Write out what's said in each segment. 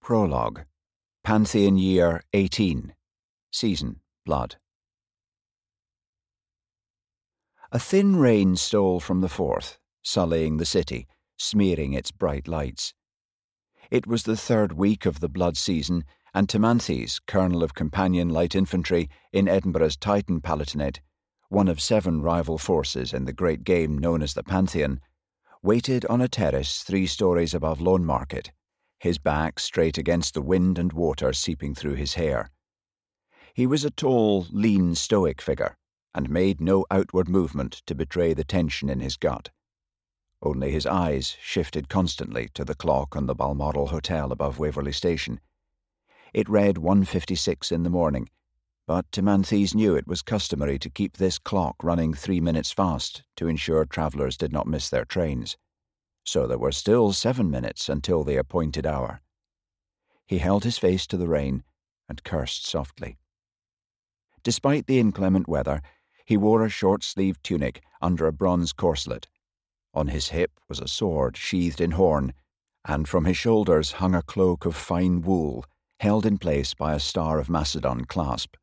Prologue. Pantheon Year 18. Season, Blood. A thin rain stole from the forth, sullying the city, smearing its bright lights. It was the third week of the blood season, and Timanthes, colonel of Companion Light Infantry in Edinburgh's Titan Palatinate, one of 7 rival forces in the great game known as the Pantheon, waited on a terrace 3 stories above Lawnmarket, his back straight against the wind and water seeping through his hair. He was a tall, lean, stoic figure, and made no outward movement to betray the tension in his gut. Only his eyes shifted constantly to the clock on the Balmoral Hotel above Waverley Station. It read 1:56 in the morning, but Timanthes knew it was customary to keep this clock running 3 minutes fast to ensure travellers did not miss their trains. So there were still 7 minutes until the appointed hour. He held his face to the rain and cursed softly. Despite the inclement weather, he wore a short-sleeved tunic under a bronze corselet. On his hip was a sword sheathed in horn, and from his shoulders hung a cloak of fine wool, held in place by a Star of Macedon clasp.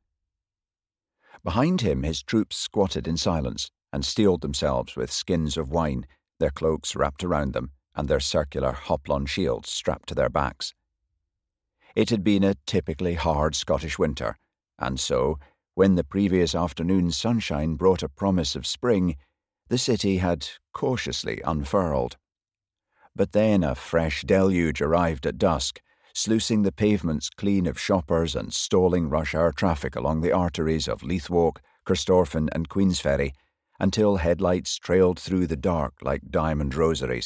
Behind him his troops squatted in silence and steeled themselves with skins of wine, their cloaks wrapped around them and their circular hoplon shields strapped to their backs. It had been a typically hard Scottish winter, and so, when the previous afternoon's sunshine brought a promise of spring, the city had cautiously unfurled. But then a fresh deluge arrived at dusk, sluicing the pavements clean of shoppers and stalling rush-hour traffic along the arteries of Leithwalk, Corstorphine and Queensferry, until headlights trailed through the dark like diamond rosaries.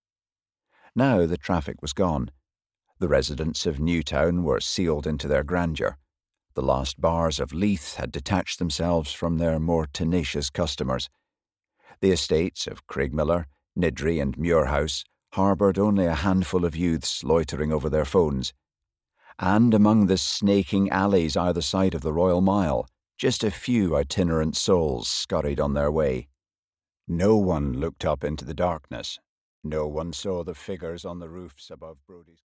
Now the traffic was gone. The residents of Newtown were sealed into their grandeur. The last bars of Leith had detached themselves from their more tenacious customers. The estates of Craigmillar, Niddry and Muirhouse harboured only a handful of youths loitering over their phones. And among the snaking alleys either side of the Royal Mile, just a few itinerant souls scurried on their way. No one looked up into the darkness. No one saw the figures on the roofs above Brodie's